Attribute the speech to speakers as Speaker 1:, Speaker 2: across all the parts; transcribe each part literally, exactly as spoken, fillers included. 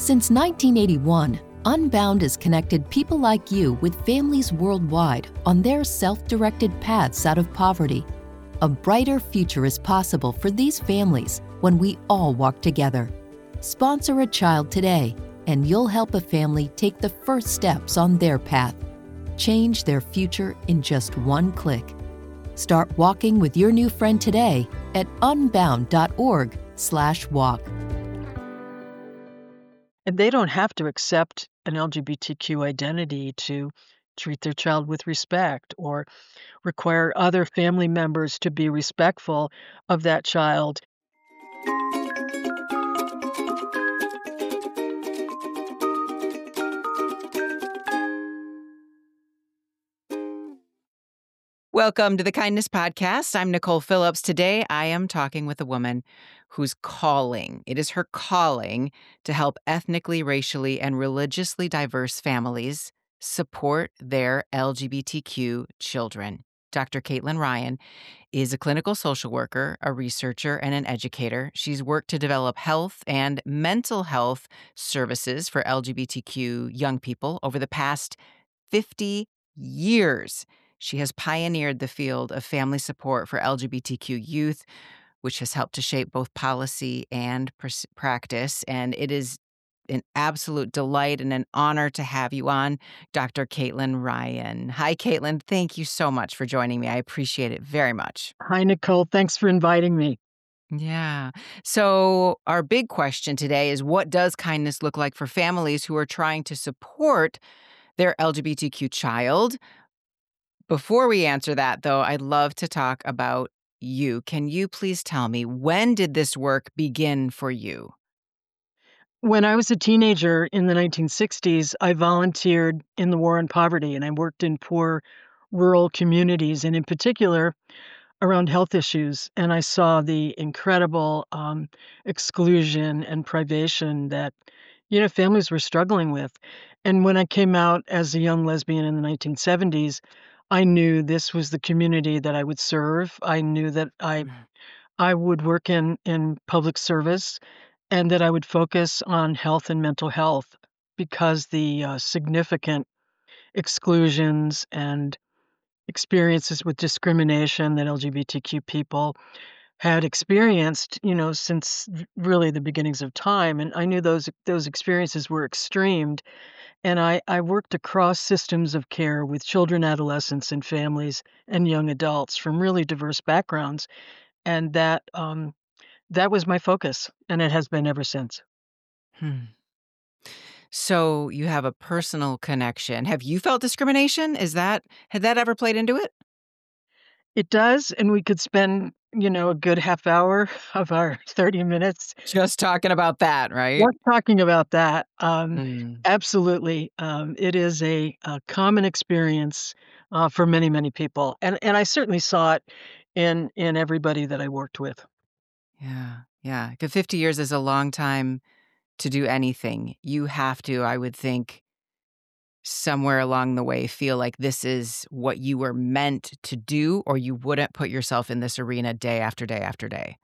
Speaker 1: Since nineteen eighty-one, Unbound has connected people like you with families worldwide on their self-directed paths out of poverty. A brighter future is possible for these families when we all walk together. Sponsor a child today, and you'll help a family take the first steps on their path. Change their future in just one click. Start walking with your new friend today at unbound.org slash walk.
Speaker 2: And they don't have to accept an L G B T Q identity to treat their child with respect or require other family members to be respectful of that child.
Speaker 3: Welcome to the Kindness Podcast. I'm Nicole Phillips. Today, I am talking with a woman whose calling, it is her calling to help ethnically, racially, and religiously diverse families support their L G B T Q children. Doctor Caitlin Ryan is a clinical social worker, a researcher, and an educator. She's worked to develop health and mental health services for L G B T Q young people over the past fifty years. She has pioneered the field of family support for L G B T Q youth, which has helped to shape both policy and pr- practice. And it is an absolute delight and an honor to have you on, Doctor Caitlin Ryan. Hi, Caitlin. Thank you so much for joining me. I appreciate it very much.
Speaker 2: Hi, Nicole. Thanks for inviting me.
Speaker 3: Yeah. So our big question today is, what does kindness look like for families who are trying to support their L G B T Q child? Before we answer that, though, I'd love to talk about you. Can you please tell me, when did this work begin for you?
Speaker 2: When I was a teenager in the nineteen sixties, I volunteered in the war on poverty, and I worked in poor rural communities, and in particular around health issues. And I saw the incredible um, exclusion and privation that, you know, families were struggling with. And when I came out as a young lesbian in the nineteen seventies, I knew this was the community that I would serve. I knew that I I would work in in public service and that I would focus on health and mental health because the uh, significant exclusions and experiences with discrimination that L G B T Q people had experienced, you know, since v- really the beginnings of time. And I knew those those experiences were extreme. And I, I worked across systems of care with children, adolescents, and families and young adults from really diverse backgrounds. And that um, that was my focus, and it has been ever since.
Speaker 3: Hmm. So you have a personal connection. Have you felt discrimination? Is that, had that ever played into it?
Speaker 2: It does, and we could spend, you know, a good half hour of our thirty minutes
Speaker 3: Just talking about that, right?
Speaker 2: just talking about that. Um,
Speaker 3: Mm.
Speaker 2: absolutely, um, it is a, a common experience uh, for many, many people, and and I certainly saw it in in everybody that I worked with.
Speaker 3: Yeah. Yeah. Because fifty years is a long time to do anything. You have to, I would think, somewhere along the way feel like this is what you were meant to do, or you wouldn't put yourself in this arena day after day after day.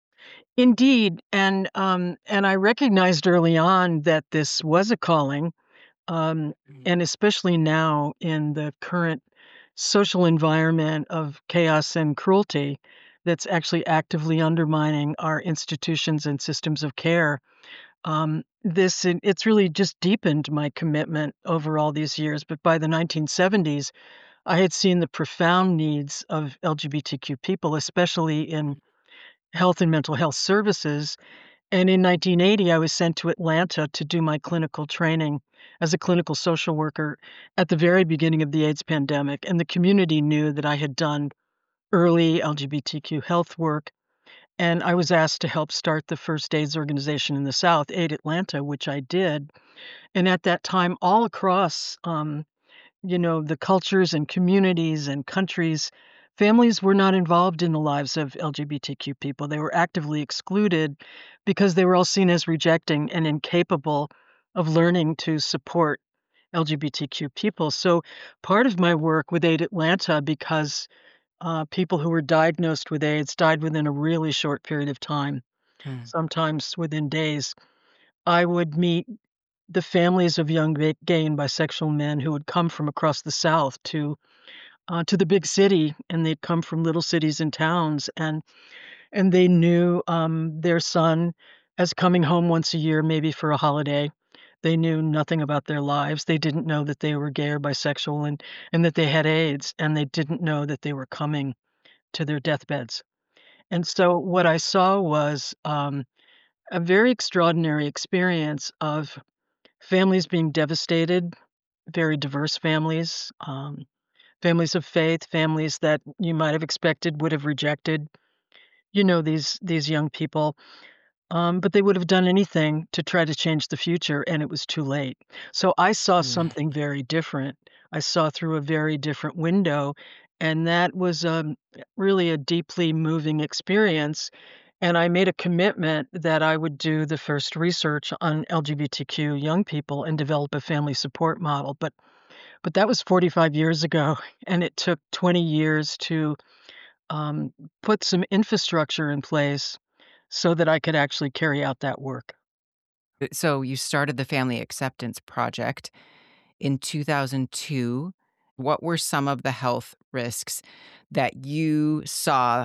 Speaker 2: Indeed, and um, and I recognized early on that this was a calling, um,
Speaker 3: Mm.
Speaker 2: and especially now in the current social environment of chaos and cruelty that's actually actively undermining our institutions and systems of care. Um, this it- it's really just deepened my commitment over all these years. But by the nineteen seventies, I had seen the profound needs of L G B T Q people, especially in health and mental health services. And in nineteen eighty, I was sent to Atlanta to do my clinical training as a clinical social worker at the very beginning of the AIDS pandemic. And the community knew that I had done early L G B T Q health work. And I was asked to help start the first AIDS organization in the South, Aid Atlanta, which I did. And at that time, all across, um, you know, the cultures and communities and countries, families were not involved in the lives of L G B T Q people. They were actively excluded because they were all seen as rejecting and incapable of learning to support L G B T Q people. So part of my work with Aid Atlanta, because uh, people who were diagnosed with AIDS died within a really short period of time,
Speaker 3: Hmm.
Speaker 2: sometimes within days, I would meet the families of young gay gay and bisexual men who would come from across the South to uh, to the big city, and they'd come from little cities and towns, and and they knew um, their son as coming home once a year, maybe for a holiday. They knew nothing about their lives. They didn't know that they were gay or bisexual, and and that they had AIDS, and they didn't know that they were coming to their deathbeds. And so what I saw was um, a very extraordinary experience of families being devastated, very diverse families, um, families of faith, families that you might have expected would have rejected, you know, these these young people. Um, but they would have done anything to try to change the future, and it was too late. So I saw
Speaker 3: Mm.
Speaker 2: something very different. I saw through a very different window, and that was um, really a deeply moving experience. And I made a commitment that I would do the first research on L G B T Q young people and develop a family support model. But but that was forty-five years ago, and it took twenty years to um, put some infrastructure in place so that I could actually carry out that work.
Speaker 3: Uh, So you started the Family Acceptance Project in two thousand two. What were some of the health risks that you saw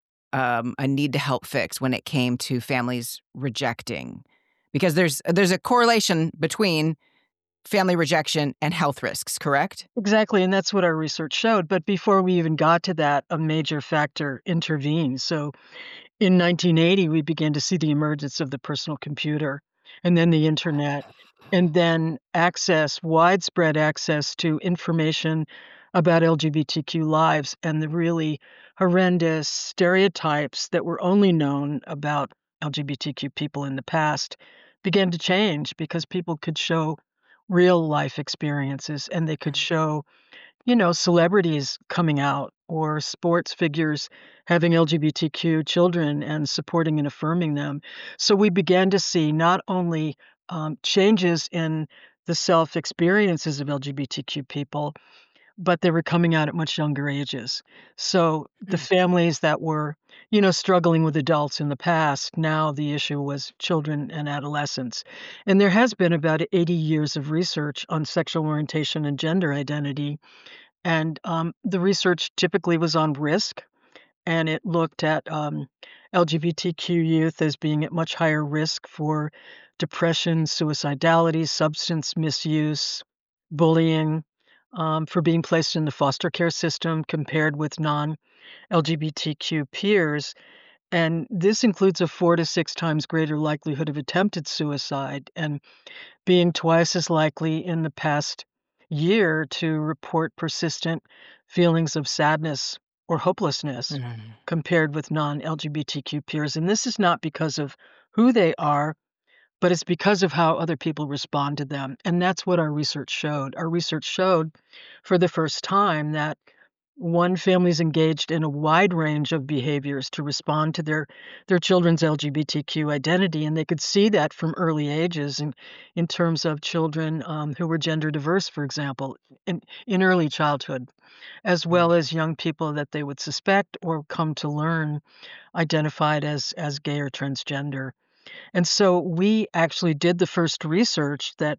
Speaker 3: um, a need to help fix when it came to families rejecting? Because there's there's a correlation between family rejection and health risks, correct?
Speaker 2: Exactly, and that's what our research showed. But before we even got to that, a major factor intervened. So in nineteen eighty, we began to see the emergence of the personal computer and then the internet, and then access, widespread access to information about L G B T Q lives and the really horrendous stereotypes that were only known about L G B T Q people in the past began to change because people could show real life experiences and they could
Speaker 3: Mm.
Speaker 2: show, you know, celebrities coming out or sports figures having L G B T Q children and supporting and affirming them. So we began to see not only um, changes in the self experiences of L G B T Q people, but they were coming out at much younger ages. So the
Speaker 3: Mm.
Speaker 2: families that were, you know, struggling with adults in the past, now the issue was children and adolescents. And there has been about eighty years of research on sexual orientation and gender identity, and um, the research typically was on risk, and it looked at um, L G B T Q youth as being at much higher risk for depression, suicidality, substance misuse, bullying, um, for being placed in the foster care system compared with non L G B T Q peers. And this includes a four to six times greater likelihood of attempted suicide and being twice as likely in the past year to report persistent feelings of sadness or hopelessness
Speaker 3: Mm.
Speaker 2: compared with non L G B T Q peers. And this is not because of who they are, but it's because of how other people respond to them. And that's what our research showed. Our research showed for the first time that one, families engaged in a wide range of behaviors to respond to their their children's L G B T Q identity, and they could see that from early ages in in terms of children um, who were gender diverse, for example, in in early childhood, as well
Speaker 3: Mm.
Speaker 2: as young people that they would suspect or come to learn identified as as gay or transgender. And so we actually did the first research that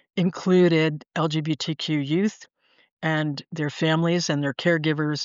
Speaker 2: included L G B T Q youth and their families and their caregivers.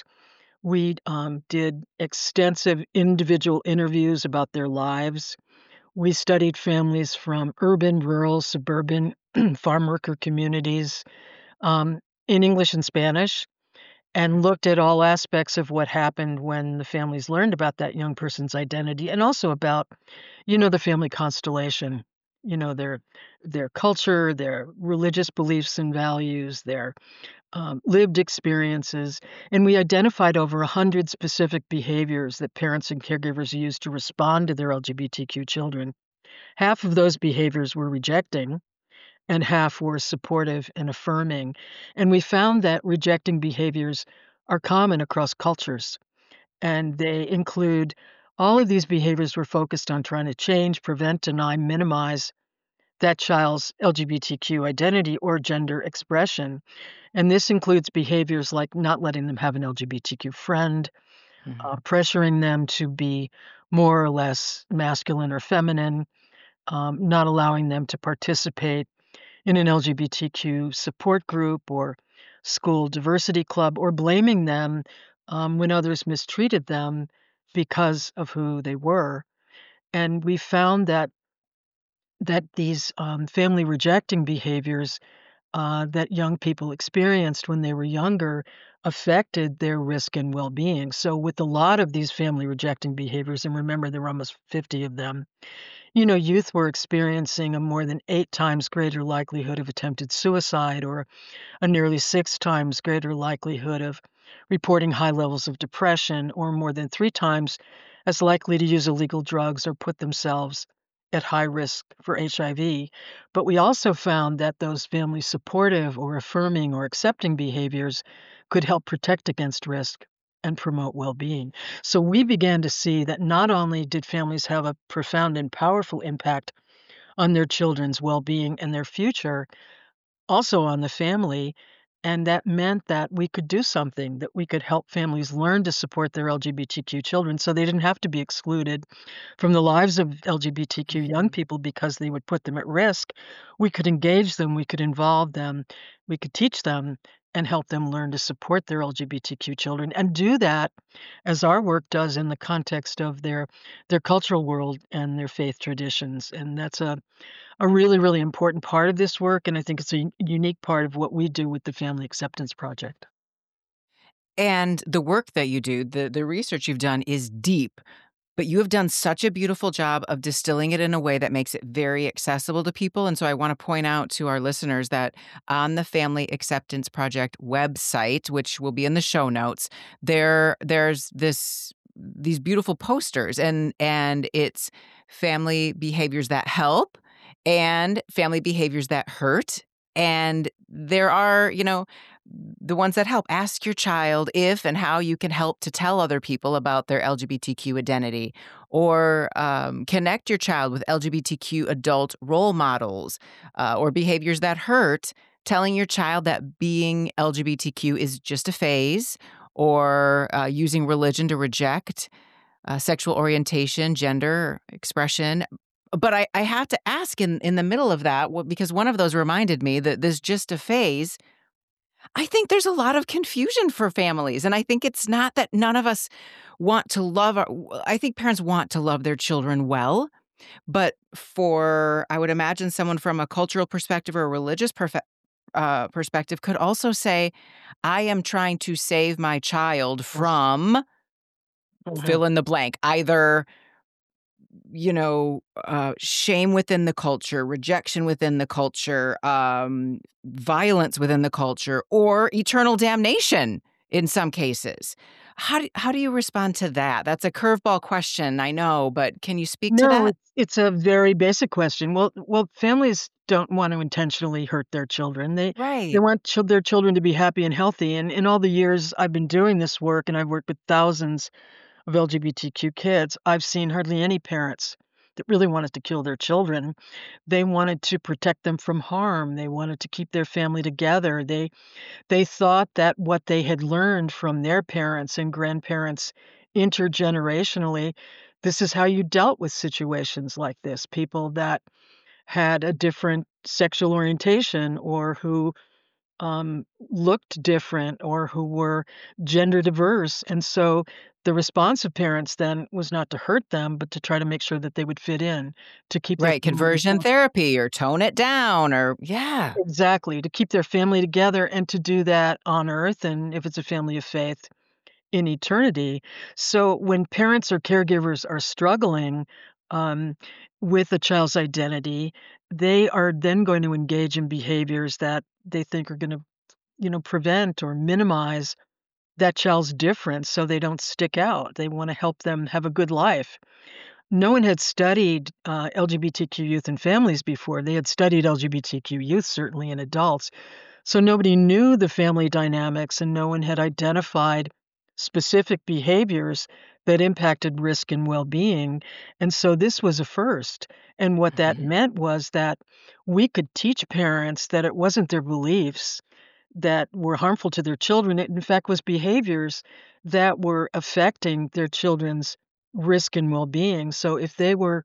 Speaker 2: We um, did extensive individual interviews about their lives. We studied families from urban, rural, suburban, farm worker communities um, in English and Spanish, and looked at all aspects of what happened when the families learned about that young person's identity and also about, you know, the family constellation, you know, their their culture, their religious beliefs and values, their um, lived experiences, and we identified over one hundred specific behaviors that parents and caregivers use to respond to their L G B T Q children. Half of those behaviors were rejecting, and half were supportive and affirming. And we found that rejecting behaviors are common across cultures, and they include all of these behaviors were focused on trying to change, prevent, deny, minimize that child's L G B T Q identity or gender expression. And this includes behaviors like not letting them have an L G B T Q friend, uh,
Speaker 3: Mhm.
Speaker 2: pressuring them to be more or less masculine or feminine, um, not allowing them to participate in an L G B T Q support group or school diversity club, or blaming them um, when others mistreated them because of who they were. And we found that that these um, family rejecting behaviors uh, that young people experienced when they were younger affected their risk and well-being. So with a lot of these family rejecting behaviors, and remember there were almost fifty of them, you know, youth were experiencing a more than eight times greater likelihood of attempted suicide, or a nearly six times greater likelihood of reporting high levels of depression, or more than three times as likely to use illegal drugs or put themselves at high risk for H I V. But we also found that those family supportive or affirming or accepting behaviors could help protect against risk and promote well being. So we began to see that not only did families have a profound and powerful impact on their children's well being and their future, also on the family. And that meant that we could do something, that we could help families learn to support their L G B T Q children so they didn't have to be excluded from the lives of L G B T Q young
Speaker 3: Mhm.
Speaker 2: people because they would put them at risk. We could engage them, we could involve them, we could teach them and help them learn to support their L G B T Q children, and do that as our work does in the context of their their cultural world and their faith traditions. And that's a a really, really important part of this work, and I think it's a u unique part of what we do with the Family Acceptance Project.
Speaker 3: And the work that you do, the the research you've done is deep, but you have done such a beautiful job of distilling it in a way that makes it very accessible to people. And so I want to point out to our listeners that on the Family Acceptance Project website, which will be in the show notes, there there's this these beautiful posters, and and it's family behaviors that help and family behaviors that hurt. And there are, you know, the ones that help. Ask your child if and how you can help to tell other people about their L G B T Q identity, or um, connect your child with L G B T Q adult role models, uh, or behaviors that hurt. Telling your child that being L G B T Q is just a phase, or uh, using religion to reject uh, sexual orientation, gender expression. But I, I have to ask in, in the middle of that, wh- because one of those reminded me that this just a phase. I think there's a lot of confusion for families, and I think it's not that none of us want to love our w I think parents want to love their children well, but for I would imagine someone from a cultural perspective or a religious perfe uh, perspective could also say, "I am trying to save my child
Speaker 2: Yes.
Speaker 3: from"
Speaker 2: Mhm.
Speaker 3: fill in the blank, either you know, uh, shame within the culture, rejection within the culture, um, violence within the culture, or eternal damnation in some cases. How do, how do you respond to that? That's a curveball question, I know, but can you speak to
Speaker 2: No,
Speaker 3: that?
Speaker 2: it's it's a very basic question. Well well, families don't want to intentionally hurt their children. They they
Speaker 3: Right.
Speaker 2: want chil their children to be happy and healthy, and in all the years I've been doing this work, and I've worked with thousands of L G B T Q kids, I've seen hardly any parents that really wanted to kill their children. They wanted to protect them from harm. They wanted to keep their family together. They they thought that what they had learned from their parents and grandparents intergenerationally, this is how you dealt with situations like this. People that had a different sexual orientation, or who um, looked different, or who were gender diverse. And so the response of parents then was not to hurt them, but to try to make sure that they would fit in, to keep their
Speaker 3: Right.
Speaker 2: family
Speaker 3: Conversion
Speaker 2: together.
Speaker 3: therapy or tone it down or, yeah.
Speaker 2: Exactly, to keep their family together, and to do that on earth, and if it's a family of faith, in eternity. So when parents or caregivers are struggling um, with a child's identity, they are then going to engage in behaviors that they think are going to, you know, prevent or minimize that child's difference so they don't stick out. They want to help them have a good life. No one had studied uh, L G B T Q youth and families before. They had studied L G B T Q youth, certainly, and adults. So nobody knew the family dynamics, and no one had identified specific behaviors that impacted risk and well-being. And so this was a first. And what that
Speaker 3: Mhm.
Speaker 2: meant was that we could teach parents that it wasn't their beliefs that were harmful to their children. It, in fact, was behaviors that were affecting their children's risk and well-being. So if they were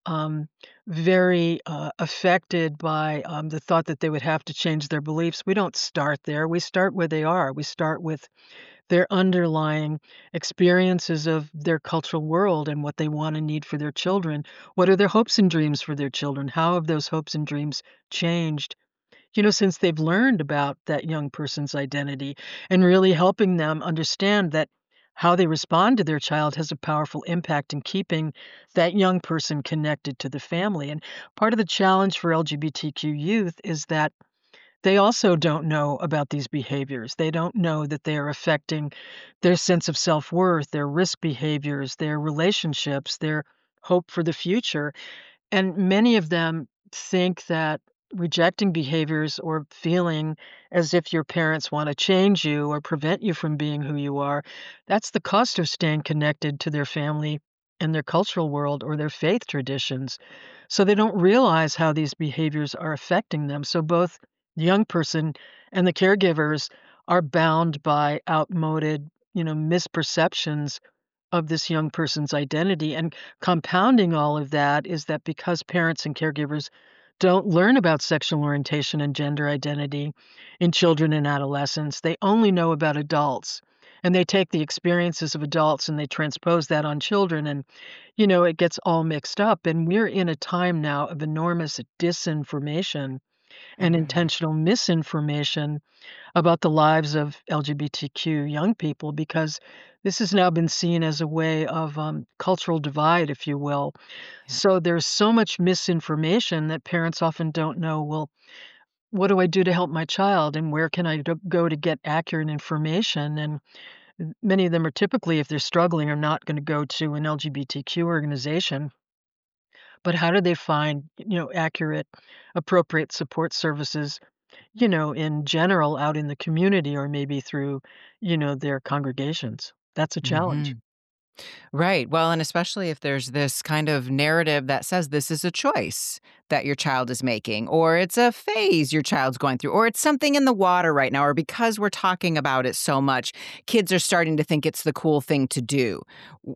Speaker 2: um, very uh, affected by um, the thought that they would have to change their beliefs. We don't start there. We start where they are. We start with their underlying experiences of their cultural world and what they want and need for their children. What are their hopes and dreams for their children? How have those hopes and dreams changed, you know, since they've learned about that young person's identity, and really helping them understand that how they respond to their child has a powerful impact in keeping that young person connected to the family. And part of the challenge for L G B T Q youth is that they also don't know about these behaviors. They don't know that they are affecting their sense of self-worth, their risk behaviors, their relationships, their hope for the future. And many of them think that rejecting behaviors or feeling as if your parents want to change you or prevent you from being who you are, that's the cost of staying connected to their family and their cultural world or their faith traditions. So they don't realize how these behaviors are affecting them. So both the young person and the caregivers are bound by outmoded, you know, misperceptions of this young person's identity. And compounding all of that is that because parents and caregivers don't learn about sexual orientation and gender identity in children and adolescents, they only know about adults. And they take the experiences of adults and they transpose that on children. And, you know, it gets all mixed up. And we're in a time now of enormous disinformation and
Speaker 3: Mhm.
Speaker 2: intentional misinformation about the lives of L G B T Q young people because this has now been seen as a way of um, cultural divide, if you will.
Speaker 3: Yeah.
Speaker 2: So there's so much misinformation that parents often don't know, well, what do I do to help my child and where can I do- go to get accurate information? And many of them are typically, if they're struggling, are not going to go to an L G B T Q organization. But how do they find, you know, accurate, appropriate support services, you know, in general out in the community or maybe through, you know, their congregations? That's a challenge.
Speaker 3: Mhm. Right. Well, and especially if there's this kind of narrative that says this is a choice that your child is making, or it's a phase your child's going through, or it's something in the water right now, or because we're talking about it so much, kids are starting to think it's the cool thing to do. W-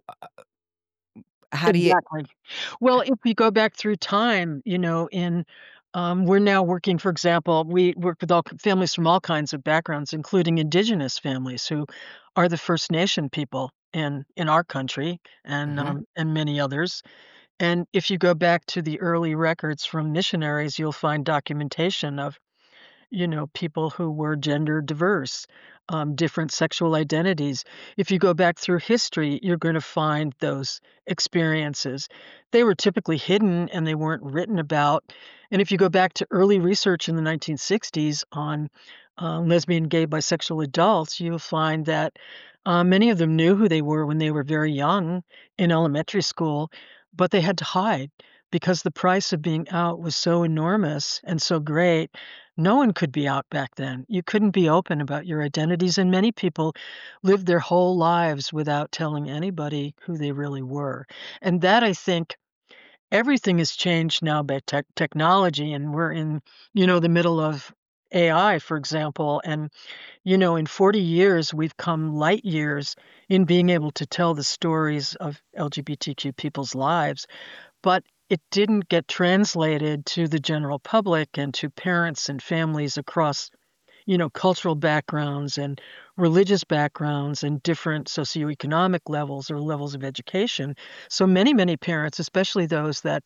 Speaker 3: How do you?
Speaker 2: Exactly. Well, if we go back through time, you know, in um, we're now working, for example, we work with all families from all kinds of backgrounds, including indigenous families who are the First Nation people in in our country and
Speaker 3: Mhm.
Speaker 2: um, and many others. And if you go back to the early records from missionaries, you'll find documentation of, you know, people who were gender diverse, um, different sexual identities. If you go back through history, you're going to find those experiences. They were typically hidden and they weren't written about. And if you go back to early research in the nineteen sixties on uh, lesbian, gay, bisexual adults, you'll find that uh, many of them knew who they were when they were very young in elementary school, but they had to hide because the price of being out was so enormous and so great. No one could be out back then. You couldn't be open about your identities, and many people lived their whole lives without telling anybody who they really were. And that, I think, everything has changed now by tech technology, and we're in, you know, the middle of A I, for example. And, you know, in forty years, we've come light years in being able to tell the stories of L G B T Q people's lives, but it didn't get translated to the general public and to parents and families across, you know, cultural backgrounds and religious backgrounds and different socioeconomic levels or levels of education. So many, many parents, especially those that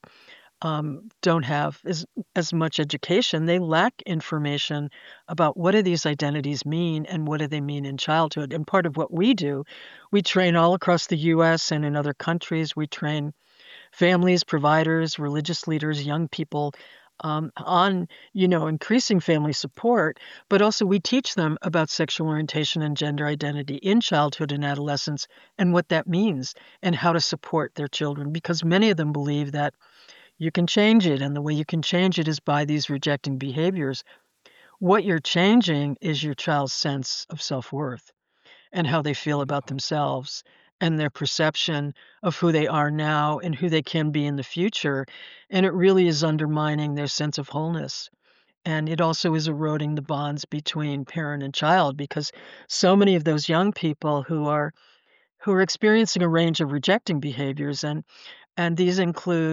Speaker 2: um, don't have as as much education, they lack information about what do these identities mean and what do they mean in childhood. And part of what we do, we train all across the U S and in other countries. We train families, providers, religious leaders, young people um, on, you know, increasing family support, but also we teach them about sexual orientation and gender identity in childhood and adolescence and what that means and how to support their children because many of them believe that you can change it and the way you can change it is by these rejecting behaviors. What you're changing is your child's sense of self-worth and how they feel about
Speaker 3: Beautiful.
Speaker 2: themselves and their perception of who they are now and who they can be in the future. And it really is undermining their sense of wholeness. And it also is eroding the bonds between parent and child because so many of those young people who are who are experiencing a range of rejecting behaviors and and these include,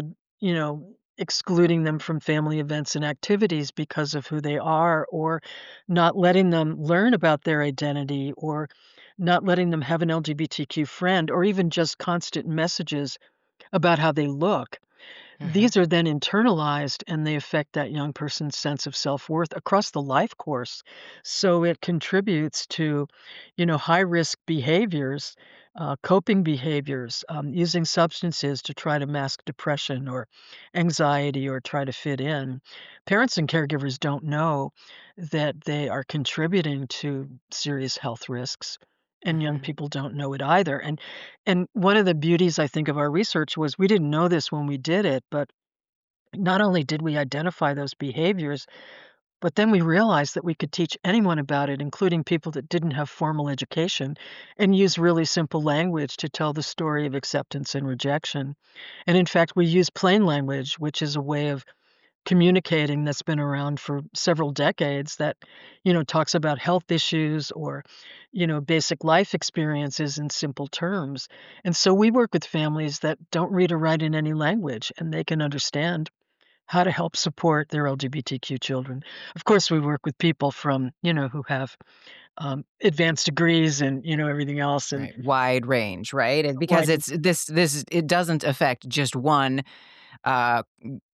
Speaker 2: you know, excluding them from family events and activities because of who they are, or not letting them learn about their identity, or not letting them have an L G B T Q friend, or even just constant messages about how they look.
Speaker 3: Mhm.
Speaker 2: These are then internalized and they affect that young person's sense of self-worth across the life course. So it contributes to, you know, high risk behaviors, uh, coping behaviors, um, using substances to try to mask depression or anxiety or try to fit in. Parents and caregivers don't know that they are contributing to serious health risks. And young
Speaker 3: Mhm.
Speaker 2: people don't know it either. And and one of the beauties, I think, of our research was we didn't know this when we did it, but not only did we identify those behaviors, but then we realized that we could teach anyone about it, including people that didn't have formal education, and use really simple language to tell the story of acceptance and rejection. And in fact, we use plain language, which is a way of communicating that's been around for several decades that, you know, talks about health issues or, you know, basic life experiences in simple terms. And so we work with families that don't read or write in any language and they can understand how to help support their L G B T Q children. Of course, we work with people from, you know, who have um, advanced degrees and, you know, everything else and
Speaker 3: Right, wide range, right? And because
Speaker 2: wide.
Speaker 3: it's this this it doesn't affect just one, uh,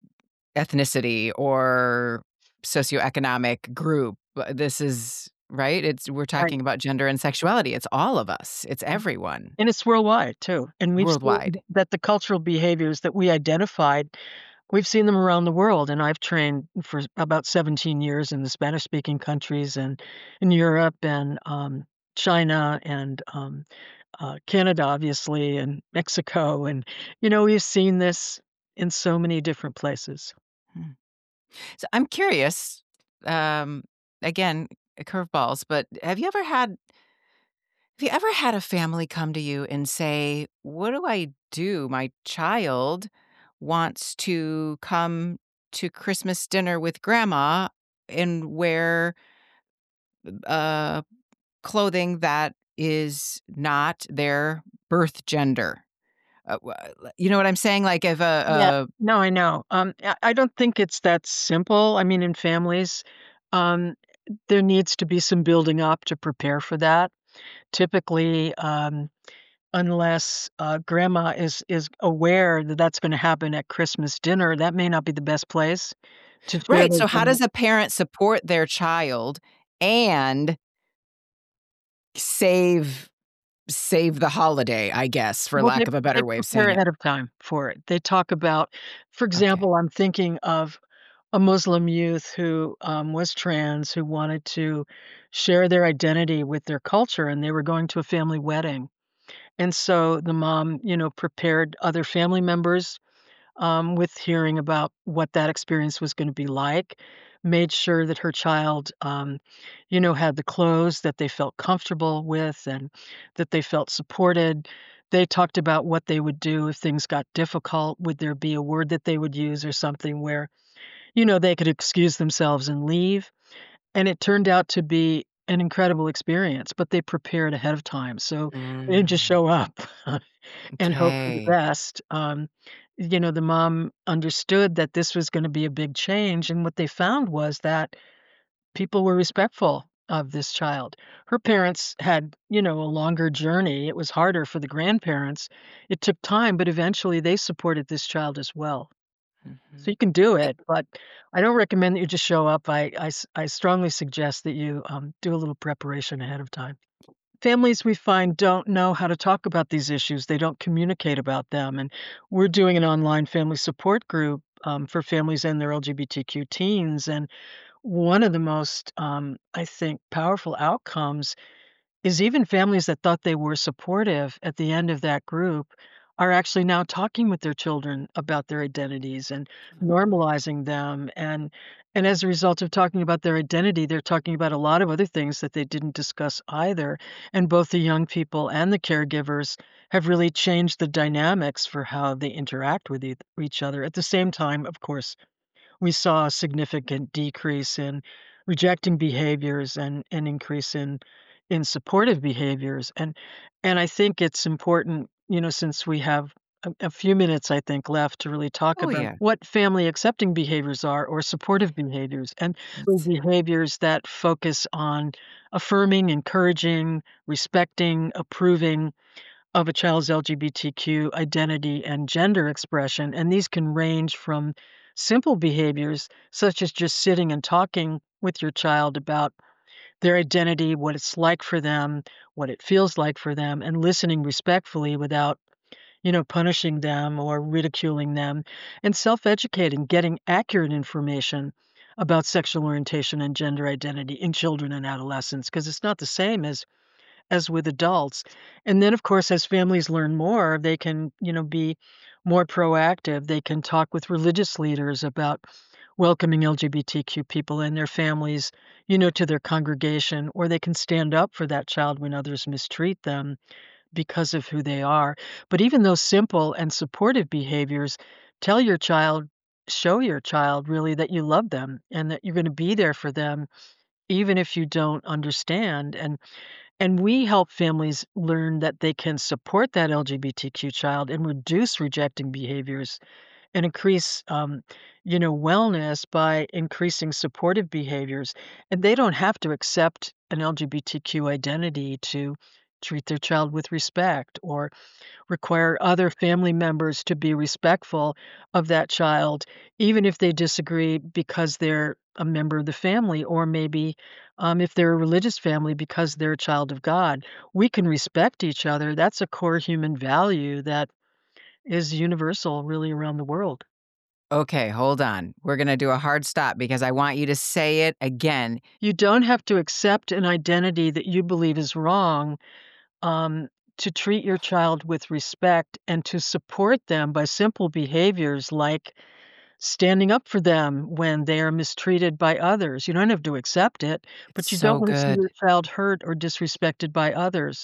Speaker 3: ethnicity or socioeconomic group. Uh, this is right? It's we're
Speaker 2: Right.
Speaker 3: talking about gender and sexuality. It's all of us. It's everyone
Speaker 2: And it's worldwide too. And we've seen
Speaker 3: worldwide.
Speaker 2: that the cultural behaviors that we identified, we've seen them around the world. And I've trained for about seventeen years in the Spanish speaking countries and in Europe and um, China and um, uh, Canada, obviously, and Mexico. And, you know, we've seen this in so many different places.
Speaker 3: Hmm. So I'm curious, um, again, curveballs, but have you ever had have you ever had a family come to you and say, "What do I do? My child wants to come to Christmas dinner with grandma and wear, uh, clothing that is not their birth gender." Uh, wha you know what I'm saying? Like, if
Speaker 2: Yeah.
Speaker 3: a
Speaker 2: No, I know. Um, I I don't think it's that simple. I mean, in families, um, there needs to be some building up to prepare for that. Typically, um, unless, uh, grandma is is aware that that's gonna happen at Christmas dinner, that may not be the best place to share
Speaker 3: right,
Speaker 2: those
Speaker 3: so how
Speaker 2: dynamics.
Speaker 3: does a parent support their child and save save the holiday, I guess, for
Speaker 2: Well, they
Speaker 3: lack of a
Speaker 2: they
Speaker 3: better way of
Speaker 2: prepare
Speaker 3: saying it?
Speaker 2: ahead of time for it. They talk about, for
Speaker 3: Okay.
Speaker 2: example, I'm thinking of a Muslim youth who, um, was trans, who wanted to share their identity with their culture, and they were going to a family wedding. And so the mom, you know, prepared other family members um, with hearing about what that experience was going to be like, made sure that her child, um, you know, had the clothes that they felt comfortable with and that they felt supported. They talked about what they would do if things got difficult. Would there be a word that they would use or something where, you know, they could excuse themselves and leave? And it turned out to be an incredible experience, but they prepared ahead of time. So they didn't just
Speaker 3: Mm,
Speaker 2: show up and hope for the
Speaker 3: okay.
Speaker 2: best. Um, you know, the mom understood that this was gonna be a big change, and what they found was that people were respectful of this child. Her parents had, you know, a longer journey. It was harder for the grandparents. It took time, but eventually they supported this child as well. So
Speaker 3: Mhm.
Speaker 2: you can do
Speaker 3: Eh
Speaker 2: it, but I don't recommend that you just show up. I I s I strongly suggest that you, um, do a little preparation ahead of time. Families we find don't know how to talk about these issues. They don't communicate about them. And we're doing an online family support group um, for families and their L G B T Q teens. And one of the most, um, I think, powerful outcomes is even families that thought they were supportive at the end of that group are actually now talking with their children about their identities and normalizing them and and as a result of talking about their identity they're talking about a lot of other things that they didn't discuss either, and both the young people and the caregivers have really changed the dynamics for how they interact with eith- each other. At the same time, of course, we saw a significant decrease in rejecting behaviors and an increase in in supportive behaviors. And and I think it's important, you know, since we have a, a few minutes, I think, left to really talk
Speaker 3: Oh,
Speaker 2: about
Speaker 3: yeah.
Speaker 2: what family accepting behaviors are or supportive behaviors. And those
Speaker 3: Yes.
Speaker 2: behaviors that focus on affirming, encouraging, respecting, approving of a child's L G B T Q identity and gender expression. And these can range from simple behaviors, such as just sitting and talking with your child about their identity, what it's like for them, what it feels like for them, and listening respectfully without, you know, punishing them or ridiculing them, and self-educating, getting accurate information about sexual orientation and gender identity in children and adolescents, because it's not the same as as with adults. And then, of course, as families learn more, they can, you know, be more proactive. They can talk with religious leaders about welcoming L G B T Q people and their families, you know, to their congregation, or they can stand up for that child when others mistreat them because of who they are. But even those simple and supportive behaviors, tell your child, show your child really that you love them and that you're going to be there for them even if you don't understand. And and we help families learn that they can support that L G B T Q child and reduce rejecting behaviors and increase, um, you know, wellness by increasing supportive behaviors. And they don't have to accept an L G B T Q identity to treat their child with respect or require other family members to be respectful of that child, even if they disagree because they're a member of the family, or maybe um, if they're a religious family because they're a child of God. We can respect each other. That's a core human value that is universal, really, around the world.
Speaker 3: Okay, hold on. We're going to do a hard stop because I want you to say it again.
Speaker 2: You don't have to accept an identity that you believe is wrong um, to treat your child with respect and to support them by simple behaviors like standing up for them when they are mistreated by others. You don't have to accept it,
Speaker 3: It's
Speaker 2: but you don't
Speaker 3: so
Speaker 2: want to see
Speaker 3: good.
Speaker 2: your child hurt or disrespected by others.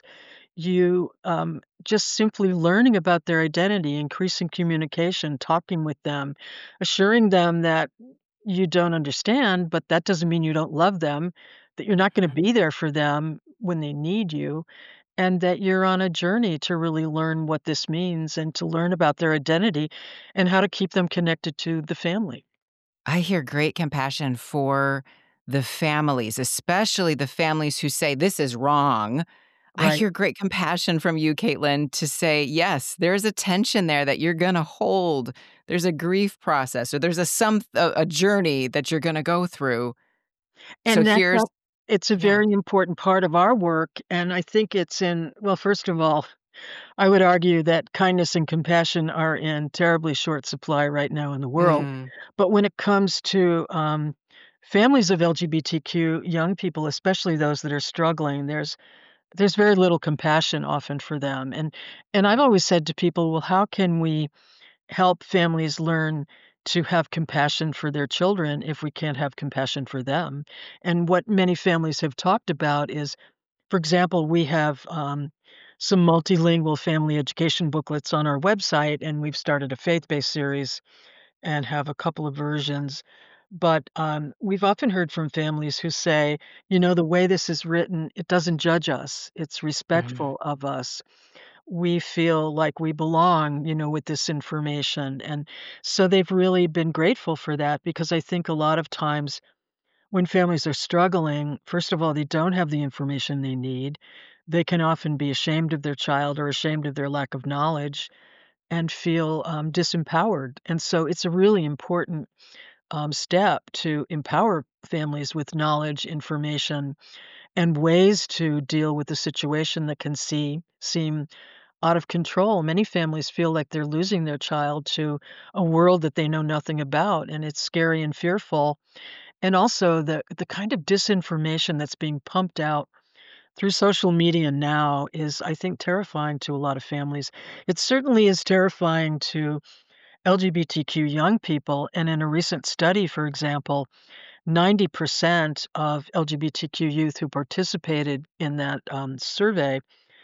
Speaker 2: You um, just simply learning about their identity, increasing communication, talking with them, assuring them that you don't understand, but that doesn't mean you don't love them, that you're not going to
Speaker 3: Mhm.
Speaker 2: be there for them when they need you, and that you're on a journey to really learn what this means and to learn about their identity and how to keep them connected to the family.
Speaker 3: I hear great compassion for the families, especially the families who say, this is wrong. I
Speaker 2: Right.
Speaker 3: hear great compassion from you, Caitlin, to say, yes, there's a tension there that you're going to hold. There's a grief process, or there's a some a, a journey that you're going to go through. So
Speaker 2: And that's
Speaker 3: here's,
Speaker 2: a it's a
Speaker 3: yeah.
Speaker 2: very important part of our work, and I think it's in well, first of all, I would argue that kindness and compassion are in terribly short supply right now in the world.
Speaker 3: Mm,
Speaker 2: But when it comes to um, families of L G B T Q young people, especially those that are struggling, there's there's very little compassion often for them. And and I've always said to people, well, how can we help families learn to have compassion for their children if we can't have compassion for them? And what many families have talked about is, for example, we have um, some multilingual family education booklets on our website, and we've started a faith-based series and have a couple of versions. But um, we've often heard from families who say, you know, the way this is written, it doesn't judge us. It's
Speaker 3: mhm.
Speaker 2: respectful of us. We feel like we belong, you know, with this information. And so they've really been grateful for that, because I think a lot of times when families are struggling, first of all, they don't have the information they need. They can often be ashamed of their child or ashamed of their lack of knowledge and feel um, disempowered. And so it's a really important um, step to empower families with knowledge, information, and ways to deal with the situation that can see seem out of control. Many families feel like they're losing their child to a world that they know nothing about, and it's scary and fearful. And also the the kind of disinformation that's being pumped out through social media now is, I think, terrifying to a lot of families. It certainly is terrifying to L G B T Q young people. And in a recent study, for example, ninety percent of L G B T Q youth who participated in that um, survey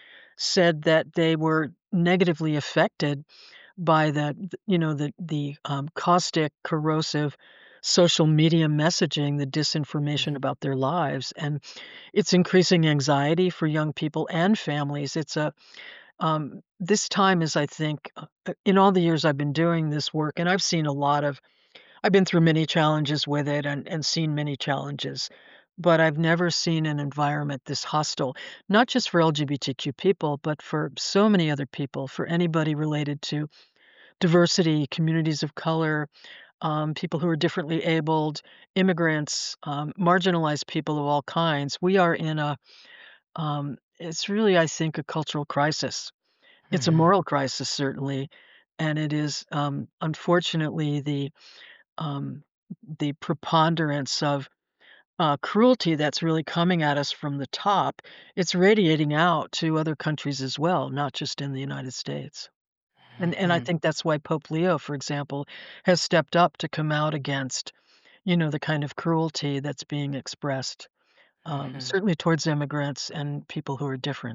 Speaker 2: said that they were negatively affected by the th you know, the the, um, caustic, corrosive social media messaging, the disinformation
Speaker 3: Mhm.
Speaker 2: about their lives, and it's increasing anxiety for young people and families. It's a um, this time is, I think, uh, uh, in all the years I've been doing this work, and I've seen a lot of I've been through many challenges with it and and seen many challenges, but I've never seen an environment this hostile, not just for L G B T Q people, but for so many other people, for anybody related to diversity, communities of color, um, people who are differently abled, immigrants, um, marginalized people of all kinds. We are in a, um, it's really, I think, a cultural crisis. It's a
Speaker 3: Mhm.
Speaker 2: moral crisis, certainly, and it is, um, unfortunately, the um, the preponderance of uh, cruelty that's really coming at us from the top. It's radiating out to other countries as well, not just in the United States. And and I
Speaker 3: Mhm.
Speaker 2: think that's why Pope Leo, for example, has stepped up to come out against, you know, the kind of cruelty that's being expressed, um,
Speaker 3: Mhm.
Speaker 2: certainly towards immigrants and people who are different.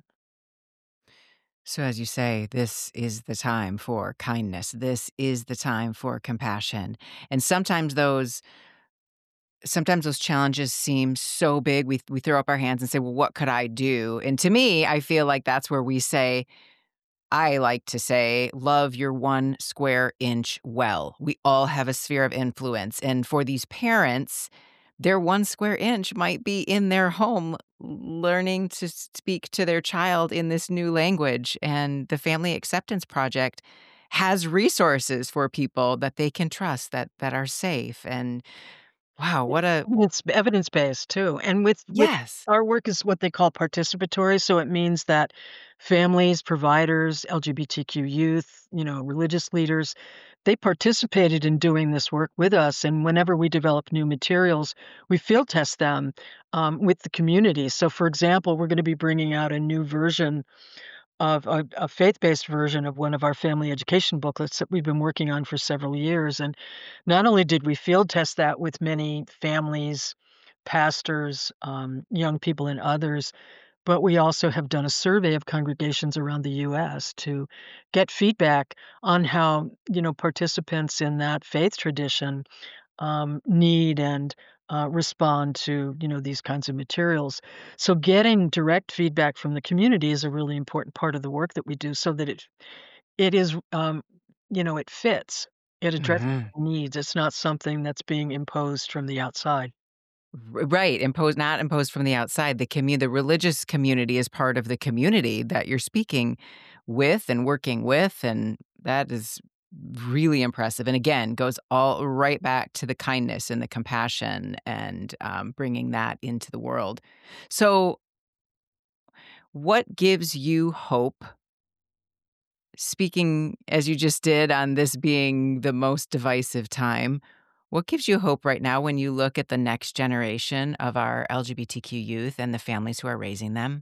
Speaker 3: So, as you say, this is the time for kindness. This is the time for compassion. And sometimes those sometimes those challenges seem so big, we we throw up our hands and say, "Well, what could I do?" And to me, I feel like that's where we say, I like to say, love your one square inch well. We all have a sphere of influence. And for these parents, their one square inch might be in their home, learning to speak to their child in this new language. And the Family Acceptance Project has resources for people that they can trust, that that are safe. And wow, what a
Speaker 2: It's evidence-based too, and with with
Speaker 3: yes.
Speaker 2: our work is what they call participatory, so it means that families, providers, L G B T Q youth, you know, religious leaders, they participated in doing this work with us, and whenever we develop new materials, we field test them, um, with the community. So, for example, we're gonna be bringing out a new version of a a faith-based version of one of our family education booklets that we've been working on for several years, and not only did we field test that with many families, pastors, um, young people, and others, but we also have done a survey of congregations around the U S to get feedback on how, you know, participants in that faith tradition um, need and uh, respond to you know these kinds of materials. So getting direct feedback from the community is a really important part of the work that we do, so that it it is um, you know it fits. It addresses
Speaker 3: Mhm.
Speaker 2: needs. It's not something that's being imposed from the outside.
Speaker 3: R right, imposed not imposed from the outside. The commu the religious community is part of the community that you're speaking with and working with, and that is really impressive, and again, goes all right back to the kindness and the compassion and, um, bringing that into the world. So, what gives you hope, speaking as you just did on this being the most divisive time, what gives you hope right now when you look at the next generation of our L G B T Q youth and the families who are raising them?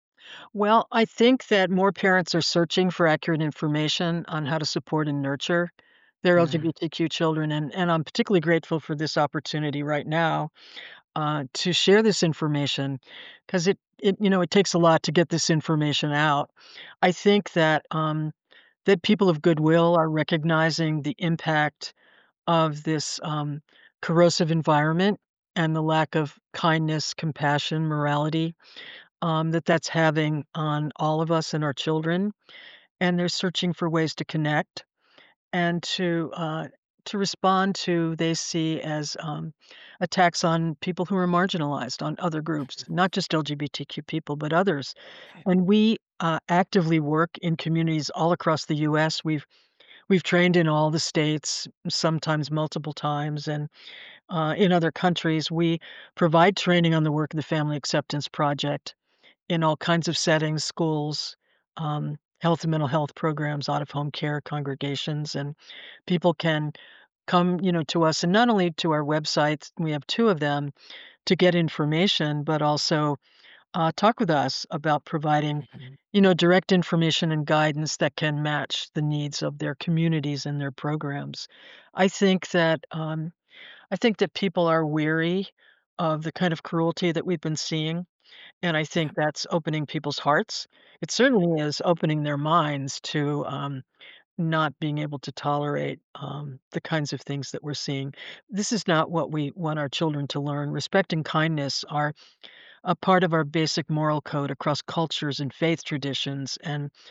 Speaker 2: Well, I think that more parents are searching for accurate information on how to support and nurture their
Speaker 3: Mm,
Speaker 2: L G B T Q children, and and I'm particularly grateful for this opportunity right now uh, to share this information because it it you know it takes a lot to get this information out. I think that um, that people of goodwill are recognizing the impact of this um, corrosive environment and the lack of kindness, compassion, morality um, that that's having on all of us and our children, and they're searching for ways to connect and to uh, to respond to they see as um, attacks on people who are marginalized, on other groups, not just L G B T Q people, but others. And we uh, actively work in communities all across the U S. We've we've trained in all the states, sometimes multiple times, and uh, in other countries. We provide training on the work of the Family Acceptance Project in all kinds of settings, schools, um, health and mental health programs, out of home care congregations, and people can come, you know, to us and not only to our websites, we have two of them to get information, but also uh, talk with us about providing,
Speaker 3: mhm,
Speaker 2: you know, direct information and guidance that can match the needs of their communities and their programs. I think that um, I think that people are weary of the kind of cruelty that we've been seeing, and I
Speaker 3: yeah,
Speaker 2: think that's opening people's hearts. It certainly is opening their minds to um, not being able to tolerate um, the kinds of things that we're seeing. This is not what we want our children to learn. Respect and kindness are a part of our basic moral code across cultures and faith traditions. And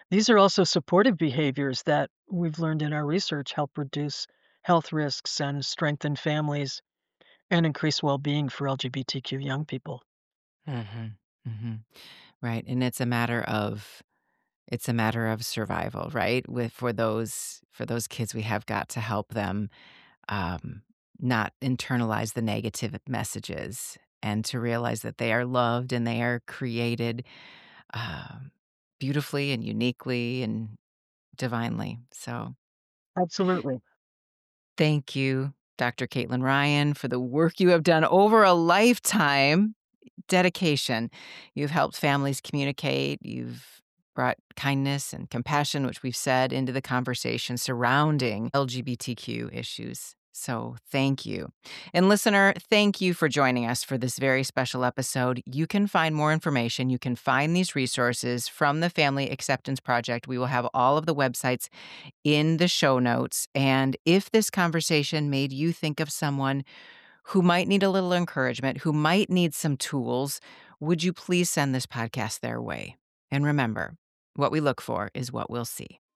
Speaker 2: These are also supportive behaviors that we've learned in our research help reduce health risks and strengthen families and increase well-being for L G B T Q young people.
Speaker 3: Mhm. Mhm. Right, and it's a matter of it's a matter of survival, right? With for those for those kids, we have got to help them, um, not internalize the negative messages and to realize that they are loved and they are created, um, beautifully and uniquely and divinely. So,
Speaker 2: Absolutely.
Speaker 3: thank you, Doctor Caitlin Ryan, for the work you have done over a lifetime. Dedication. You've helped families communicate. You've brought kindness and compassion, which we've said, into the conversation surrounding L G B T Q issues. So thank you. And listener, thank you for joining us for this very special episode. You can find more information. You can find these resources from the Family Acceptance Project. We will have all of the websites in the show notes. And if this conversation made you think of someone who might need a little encouragement, who might need some tools, would you please send this podcast their way? And remember, what we look for is what we'll see.